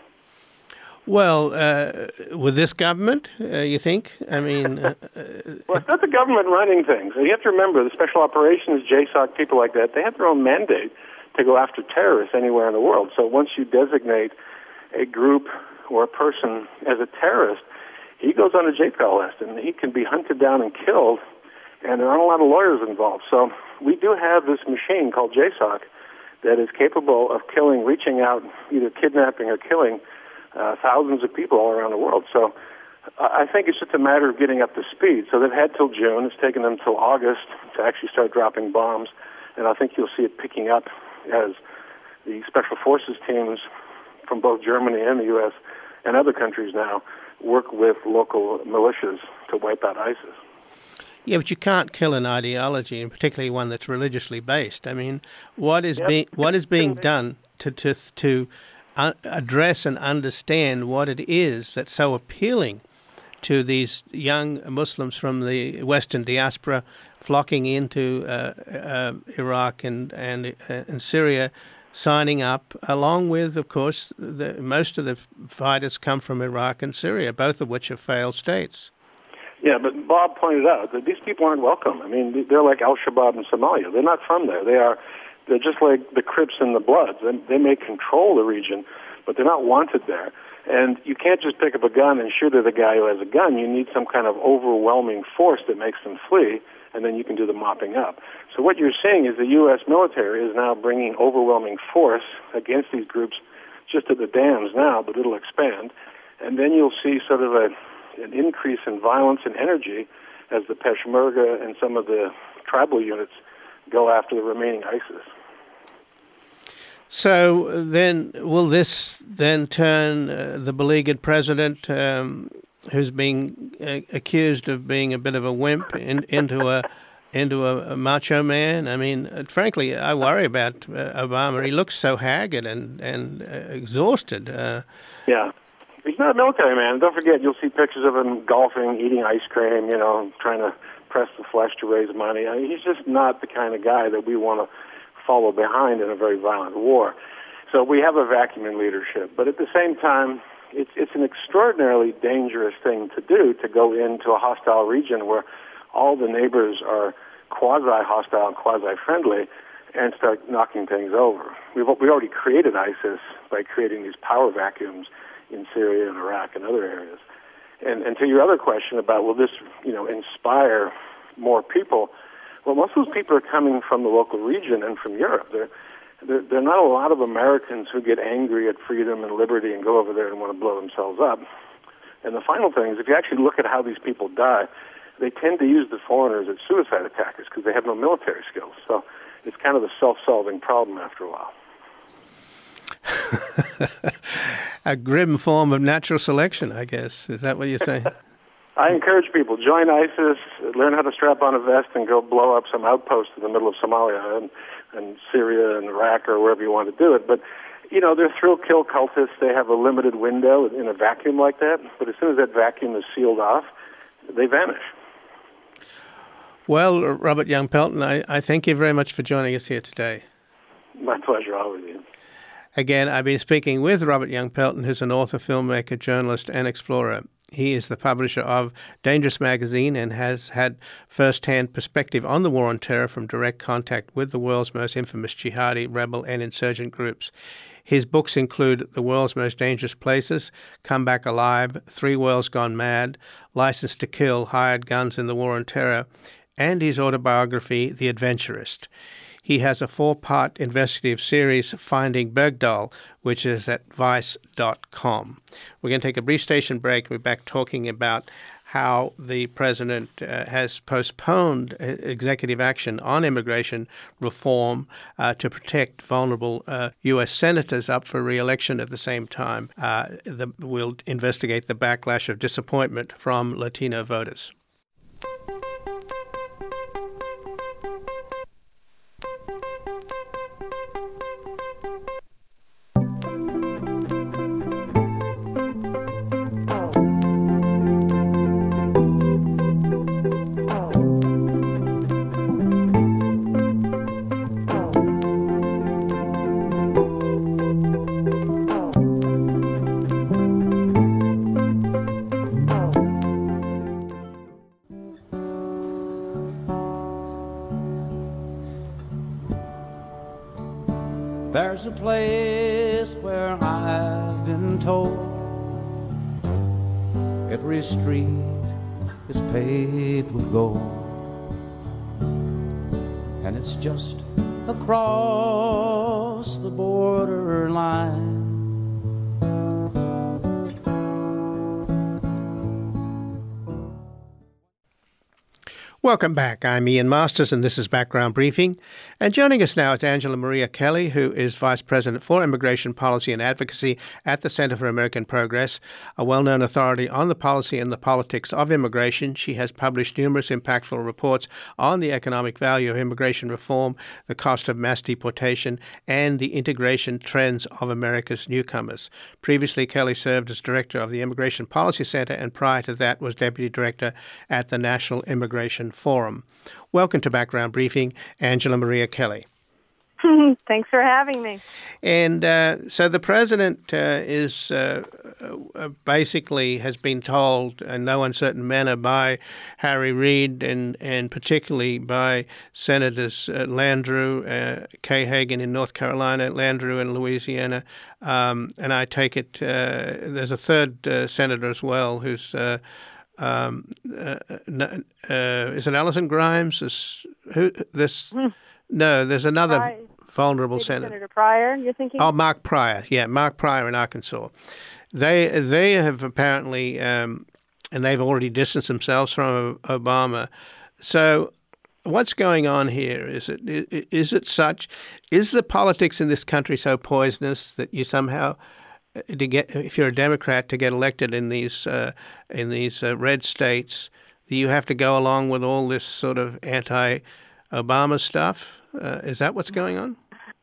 Well, uh, with this government, uh, you think? I mean... Uh, well, it's not the government running things. You have to remember, the Special Operations, J SOC, people like that, they have their own mandate to go after terrorists anywhere in the world. So once you designate a group or a person as a terrorist, he goes on a J P A L list, and he can be hunted down and killed, and there aren't a lot of lawyers involved. So we do have this machine called J SOC that is capable of killing, reaching out, either kidnapping or killing uh, thousands of people all around the world. So uh, I think it's just a matter of getting up to speed. So they've had till June. It's taken them till August to actually start dropping bombs, and I think you'll see it picking up as the Special Forces teams from both Germany and the U S and other countries now work with local militias to wipe out ISIS. Yeah, but you can't kill an ideology, and particularly one that's religiously based. I mean, what is yep. being what is being done to to to uh, address and understand what it is that's so appealing to these young Muslims from the Western diaspora flocking into uh, uh, Iraq and and uh, and Syria, signing up, along with, of course, the, most of the fighters come from Iraq and Syria, both of which are failed states. Yeah, but Bob pointed out that these people aren't welcome. I mean, they're like Al-Shabaab in Somalia. They're not from there. They are, they're just like the Crips and the Bloods. They, they may control the region, but they're not wanted there. And you can't just pick up a gun and shoot at a guy who has a gun. You need some kind of overwhelming force that makes them flee, and then you can do the mopping up. So what you're seeing is the U S military is now bringing overwhelming force against these groups just at the dams now, but it'll expand. And then you'll see sort of a, an increase in violence and energy as the Peshmerga and some of the tribal units go after the remaining ISIS. So then, will this then turn uh, the beleaguered president, um, who's being uh, accused of being a bit of a wimp, in, into a into a, a macho man? I mean, uh, frankly, I worry about uh, Obama. He looks so haggard and and uh, exhausted. Uh, yeah, he's not a military man. Don't forget, you'll see pictures of him golfing, eating ice cream, you know, trying to press the flesh to raise money. I mean, he's just not the kind of guy that we want to follow behind in a very violent war. So we have a vacuum in leadership, but at the same time, it's it's an extraordinarily dangerous thing to do, to go into a hostile region where all the neighbors are quasi-hostile and quasi-friendly and start knocking things over. We've we already created ISIS by creating these power vacuums in Syria and Iraq and other areas. And and to your other question about will this, you know, inspire more people? Well, most of those people are coming from the local region and from Europe. There, there, there are not a lot of Americans who get angry at freedom and liberty and go over there and want to blow themselves up. And the final thing is, if you actually look at how these people die, they tend to use the foreigners as suicide attackers because they have no military skills. So it's kind of a self-solving problem after a while. A grim form of natural selection, I guess. Is that what you're saying? I encourage people, join ISIS, learn how to strap on a vest and go blow up some outpost in the middle of Somalia and, and Syria and Iraq or wherever you want to do it. But, you know, they're thrill-kill cultists. They have a limited window in a vacuum like that. But as soon as that vacuum is sealed off, they vanish. Well, Robert Young Pelton, I, I thank you very much for joining us here today. My pleasure, always, Ian. Again, I've been speaking with Robert Young Pelton, who's an author, filmmaker, journalist, and explorer. He is the publisher of Dangerous Magazine and has had first-hand perspective on the war on terror from direct contact with the world's most infamous jihadi, rebel, and insurgent groups. His books include The World's Most Dangerous Places, Come Back Alive, Three Worlds Gone Mad, License to Kill, Hired Guns in the War on Terror, and his autobiography, The Adventurist. He has a four-part investigative series, Finding Bergdahl, which is at vice dot com. We're going to take a brief station break. We're back talking about how the president uh, has postponed executive action on immigration reform uh, to protect vulnerable uh, U S senators up for re-election. At the same time, uh, the, we'll investigate the backlash of disappointment from Latino voters. There's a place where I've been told every street is paved with gold, and it's just across the border line. Welcome back. I'm Ian Masters, and this is Background Briefing. And joining us now is Angela Maria Kelly, who is Vice President for Immigration Policy and Advocacy at the Center for American Progress, a well-known authority on the policy and the politics of immigration. She has published numerous impactful reports on the economic value of immigration reform, the cost of mass deportation, and the integration trends of America's newcomers. Previously, Kelly served as Director of the Immigration Policy Center, and prior to that was Deputy Director at the National Immigration Forum. Welcome to Background Briefing, Angela Maria Kelly. Thanks for having me. And uh, so the president uh, is uh, uh, basically has been told in no uncertain manner by Harry Reid and, and particularly by Senators uh, Landrieu, uh, Kay Hagan in North Carolina, Landrieu in Louisiana, um, and I take it uh, there's a third uh, senator as well who's uh, Um, uh, uh, is it Alison Grimes? Is, who this? Mm. No, there's another Pryor. vulnerable Maybe senator. Senator Pryor, you're thinking? Oh, Mark Pryor. Yeah, Mark Pryor in Arkansas. They they have apparently, um, and they've already distanced themselves from Obama. So, what's going on here? Is it is it such? Is the politics in this country so poisonous that you somehow to get, if you're a Democrat, to get elected in these uh, in these uh, red states, you have to go along with all this sort of anti-Obama stuff? Uh, is that what's going on?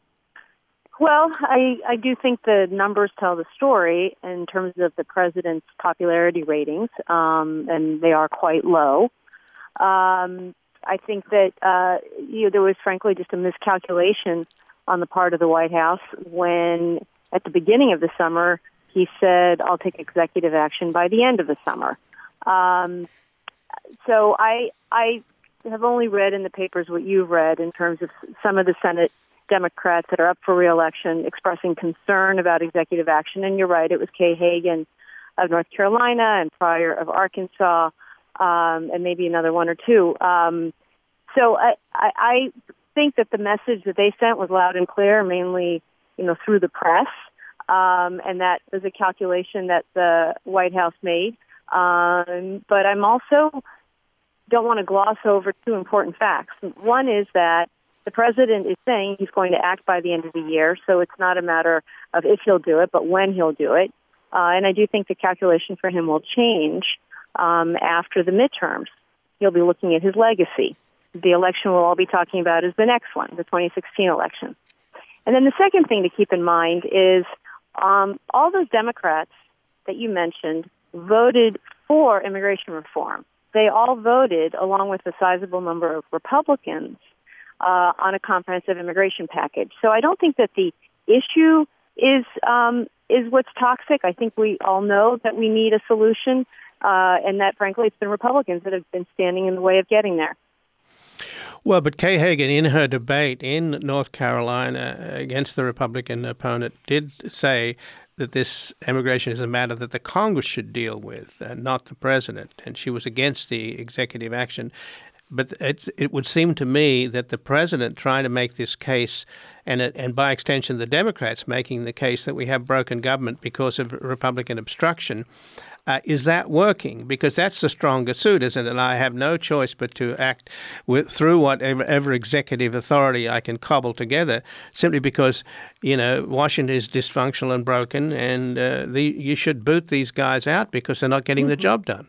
Well, I, I do think the numbers tell the story in terms of the president's popularity ratings, um, and they are quite low. Um, I think that uh, you know, there was, frankly, just a miscalculation on the part of the White House when, at the beginning of the summer, he said, I'll take executive action by the end of the summer. Um, so I I have only read in the papers what you've read in terms of some of the Senate Democrats that are up for re-election expressing concern about executive action. And you're right, it was Kay Hagan of North Carolina and Pryor of Arkansas, um, and maybe another one or two. Um, so I, I, I think that the message that they sent was loud and clear, mainly you know, through the press, um, and that was a calculation that the White House made. Um, but I'm also don't want to gloss over two important facts. One is that the president is saying he's going to act by the end of the year, so it's not a matter of if he'll do it, but when he'll do it. Uh, and I do think the calculation for him will change um, after the midterms. He'll be looking at his legacy. The election we'll all be talking about is the next one, the twenty sixteen election. And then the second thing to keep in mind is um, all those Democrats that you mentioned voted for immigration reform. They all voted, along with a sizable number of Republicans, uh, on a comprehensive immigration package. So I don't think that the issue is um, is what's toxic. I think we all know that we need a solution, uh, and that, frankly, it's been Republicans that have been standing in the way of getting there. Well, but Kay Hagan, in her debate in North Carolina against the Republican opponent, did say that this immigration is a matter that the Congress should deal with, uh, not the president. And she was against the executive action. But it's, it would seem to me that the president trying to make this case, and and by extension the Democrats making the case that we have broken government because of Republican obstruction, Uh, is that working? Because that's the stronger suit, isn't it? And I have no choice but to act with, through whatever ever executive authority I can cobble together, simply because, you know, Washington is dysfunctional and broken, and uh, the, you should boot these guys out because they're not getting mm-hmm. the job done.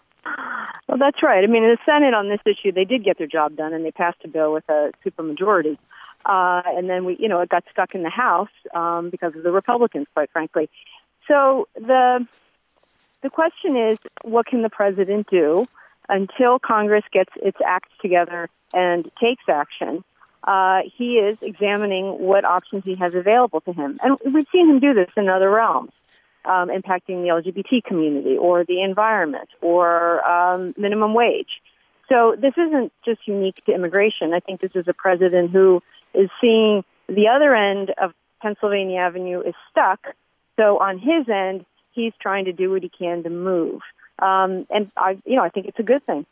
Well, that's right. I mean, in the Senate on this issue, they did get their job done, and they passed a bill with a supermajority. Uh, and then, we, you know, it got stuck in the House um, because of the Republicans, quite frankly. So the... The question is, what can the president do until Congress gets its act together and takes action? Uh, he is examining what options he has available to him. And we've seen him do this in other realms, um, impacting the L G B T community or the environment or um, minimum wage. So this isn't just unique to immigration. I think this is a president who is seeing the other end of Pennsylvania Avenue is stuck. So on his end, he's trying to do what he can to move. Um, and, I, you know, I think it's a good thing.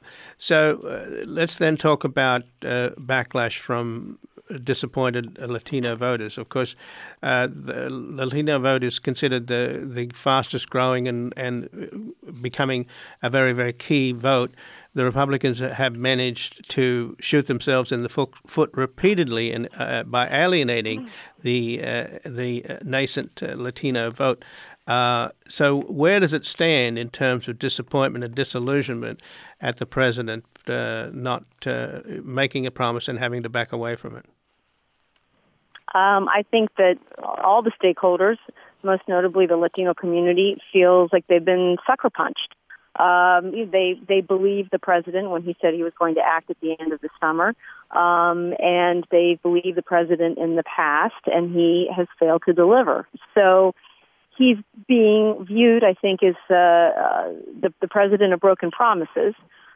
So uh, let's then talk about uh, backlash from disappointed Latino voters. Of course, uh, the Latino vote is considered the, the fastest growing and, and becoming a very, very key vote. the Republicans have managed to shoot themselves in the foot, foot repeatedly in, uh, by alienating the uh, the nascent uh, Latino vote. Uh, so where does it stand in terms of disappointment and disillusionment at the president uh, not uh, making a promise and having to back away from it? Um, I think that all the stakeholders, most notably the Latino community, feels like they've been sucker punched. Um, they they believe the president when he said he was going to act at the end of the summer, um, and they believe the president in the past, and he has failed to deliver. So he's being viewed, I think, as uh, uh, the, the president of broken promises,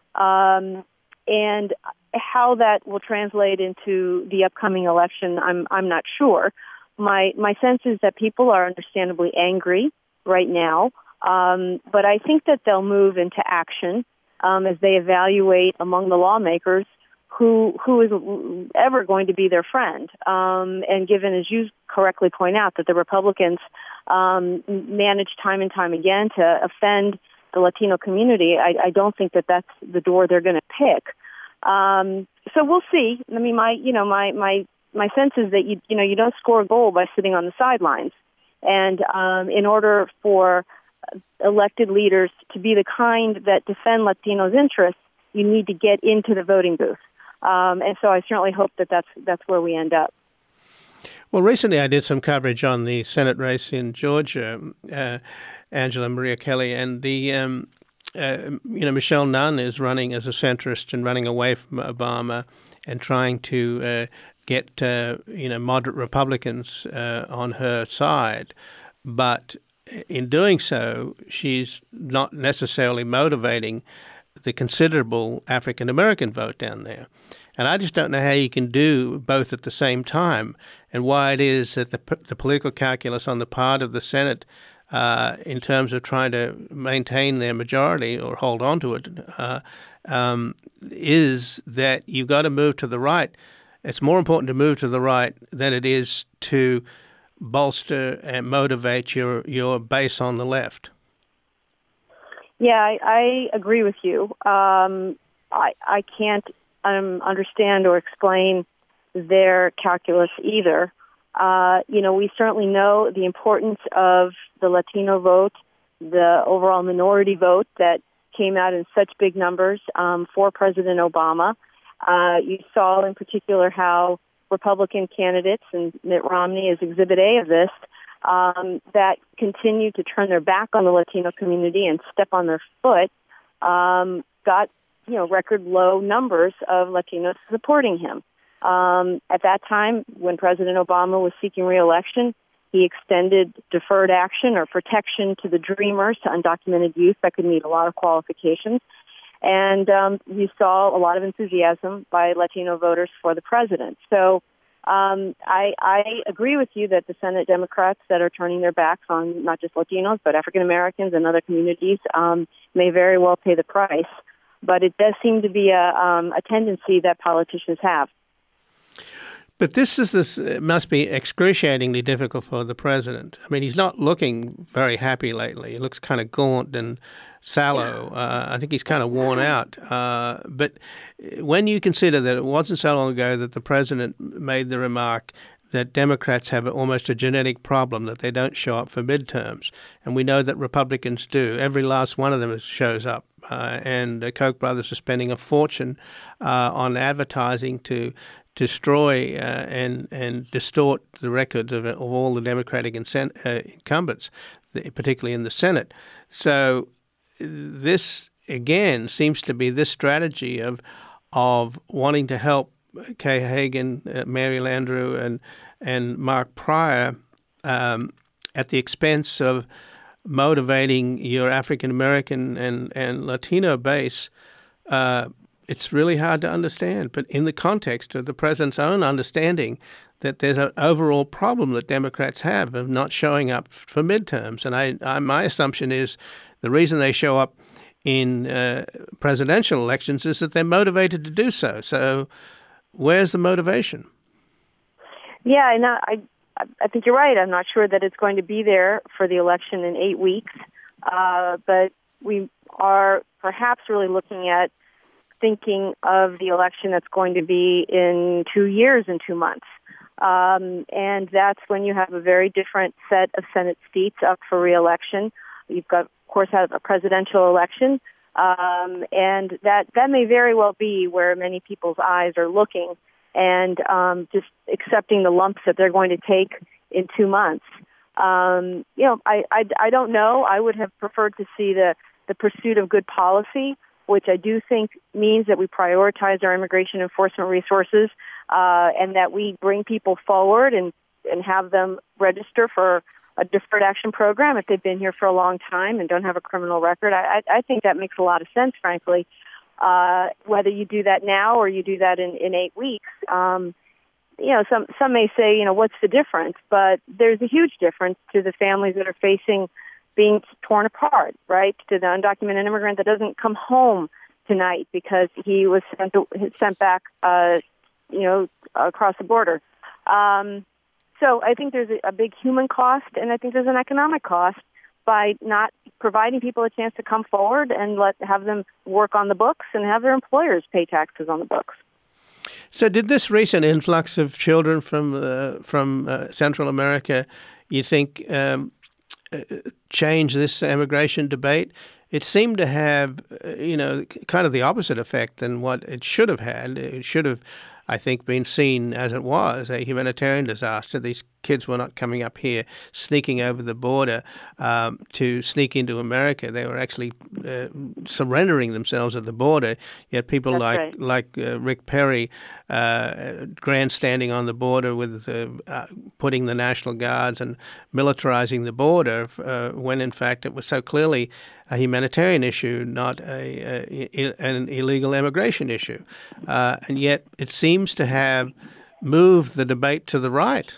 um, and how that will translate into the upcoming election, I'm I'm not sure. My my sense is that people are understandably angry right now. Um, but I think that they'll move into action um, as they evaluate among the lawmakers who who is ever going to be their friend. Um, and given, as you correctly point out, that the Republicans um, manage time and time again to offend the Latino community, I, I don't think that that's the door they're going to pick. Um, so we'll see. I mean, my you know my my my sense is that you you know you don't score a goal by sitting on the sidelines, and um, in order for elected leaders to be the kind that defend Latinos' interests, you need to get into the voting booth. Um, and so I certainly hope that that's, that's where we end up. Well, recently I did some coverage on the Senate race in Georgia, uh, Angela Maria Kelly, and the um, uh, you know Michelle Nunn is running as a centrist and running away from Obama and trying to uh, get uh, you know moderate Republicans uh, on her side, but in doing so, she's not necessarily motivating the considerable African-American vote down there. And I just don't know how you can do both at the same time, and why it is that the, the political calculus on the part of the Senate uh, in terms of trying to maintain their majority or hold on to it uh, um, is that you've got to move to the right. It's more important to move to the right than it is to bolster and motivate your, your base on the left. Yeah, I, I agree with you. Um, I, I can't um, understand or explain their calculus either. Uh, you know, we certainly know the importance of the Latino vote, the overall minority vote that came out in such big numbers um, for President Obama. Uh, you saw in particular how Republican candidates, and Mitt Romney is Exhibit A of this, um, that continue to turn their back on the Latino community and step on their foot, um, got you know record low numbers of Latinos supporting him. Um, at that time, when President Obama was seeking re-election, he extended deferred action or protection to the Dreamers, to undocumented youth that could meet a lot of qualifications. And um, you saw a lot of enthusiasm by Latino voters for the president. So um, I, I agree with you that the Senate Democrats that are turning their backs on not just Latinos, but African Americans and other communities um, may very well pay the price. But it does seem to be a, um, a tendency that politicians have. But this is this it must be excruciatingly difficult for the president. I mean, he's not looking very happy lately. He looks kind of gaunt and sallow. Uh, I think he's kind of worn out. Uh, but when you consider that it wasn't so long ago that the president made the remark that Democrats have almost a genetic problem, that they don't show up for midterms, and we know that Republicans do. Every last one of them shows up, uh, and the Koch brothers are spending a fortune uh, on advertising to destroy uh, and and distort the records of, of all the Democratic incent, uh, incumbents, particularly in the Senate. So this, again, seems to be this strategy of of wanting to help Kay Hagan, uh, Mary Landrieu, and and Mark Pryor um, at the expense of motivating your African American and, and Latino base. Uh, it's really hard to understand. But in the context of the president's own understanding that there's an overall problem that Democrats have of not showing up for midterms. And I, I my assumption is the reason they show up in uh, presidential elections is that they're motivated to do so. So where's the motivation? Yeah, and I, I think you're right. I'm not sure that it's going to be there for the election in eight weeks. Uh, but we are perhaps really looking at thinking of the election that's going to be in two years and two months. Um, and that's when you have a very different set of Senate seats up for re-election. You've got, of course, have a presidential election, um, and that, that may very well be where many people's eyes are looking and um, just accepting the lumps that they're going to take in two months. Um, you know, I, I, I don't know. I would have preferred to see the, the pursuit of good policy, which I do think means that we prioritize our immigration enforcement resources uh, and that we bring people forward and, and have them register for a deferred action program if they've been here for a long time and don't have a criminal record. I, I think that makes a lot of sense, frankly. Uh, whether you do that now or you do that in, in eight weeks, um, you know, some some may say, you know, what's the difference? But there's a huge difference to the families that are facing being torn apart, right? To the undocumented immigrant that doesn't come home tonight because he was sent sent back, uh, you know, across the border. Um, so I think there's a, a big human cost, and I think there's an economic cost by not providing people a chance to come forward and let have them work on the books and have their employers pay taxes on the books. So did this recent influx of children from uh, from uh, Central America, you think, um, uh, change this immigration debate? It seemed to have, uh, you know, kind of the opposite effect than what it should have had. It should have, I think, been seen as it was, a humanitarian disaster. These kids were not coming up here, sneaking over the border um, to sneak into America. They were actually uh, surrendering themselves at the border. Yet people That's like right. like uh, Rick Perry, uh, grandstanding on the border with uh, uh, putting the National Guards and militarizing the border, uh, when in fact it was so clearly a humanitarian issue, not a, a an illegal immigration issue. Uh, and yet it seems to have moved the debate to the right.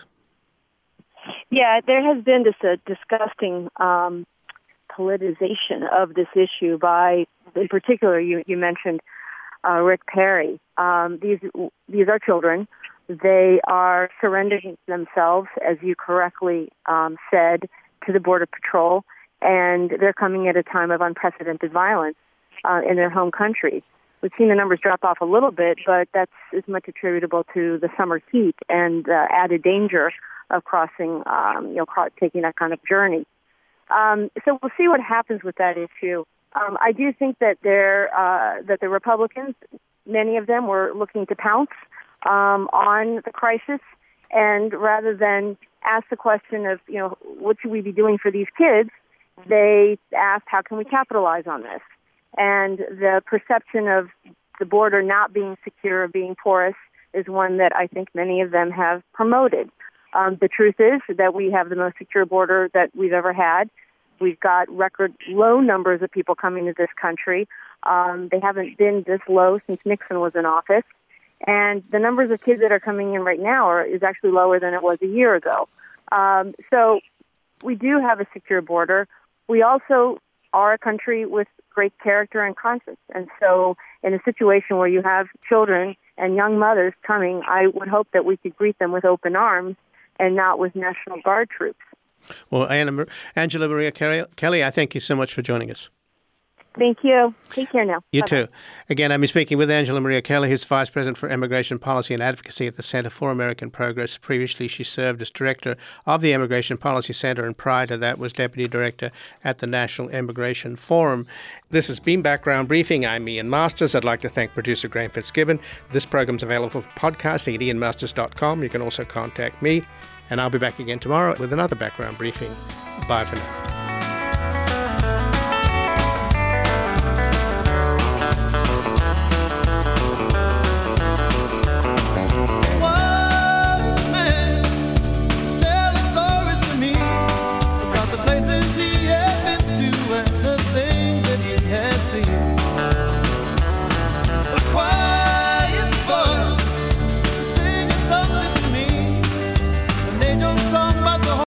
Yeah, there has been this uh, disgusting um, politicization of this issue by, in particular, you, you mentioned uh, Rick Perry. Um, these these are children. They are surrendering themselves, as you correctly um, said, to the Border Patrol, and they're coming at a time of unprecedented violence uh, in their home country. We've seen the numbers drop off a little bit, but that's as much attributable to the summer heat and uh, added danger of crossing, um, you know, cro- taking that kind of journey. Um, so we'll see what happens with that issue. Um, I do think that they're, uh, that the Republicans, many of them, were looking to pounce um, on the crisis, and rather than ask the question of, you know, what should we be doing for these kids, they asked, how can we capitalize on this? And the perception of the border not being secure, being porous, is one that I think many of them have promoted. Um, the truth is that we have the most secure border that we've ever had. We've got record low numbers of people coming to this country. Um, they haven't been this low since Nixon was in office. And the numbers of kids that are coming in right now are, is actually lower than it was a year ago. Um, so we do have a secure border. We also are a country with great character and conscience. And so in a situation where you have children and young mothers coming, I would hope that we could greet them with open arms and not with National Guard troops. Well, Anna, Angela Maria Kelly, I thank you so much for joining us. Thank you. Take care now. You Bye-bye. too. Again, I'm speaking with Angela Maria Kelly, who's Vice President for Immigration Policy and Advocacy at the Center for American Progress. Previously, she served as Director of the Immigration Policy Center, and prior to that was Deputy Director at the National Immigration Forum. This has been Background Briefing. I'm Ian Masters. I'd like to thank producer Graham Fitzgibbon. This program's available for podcasting at ian masters dot com. You can also contact me, and I'll be back again tomorrow with another Background Briefing. Bye for now.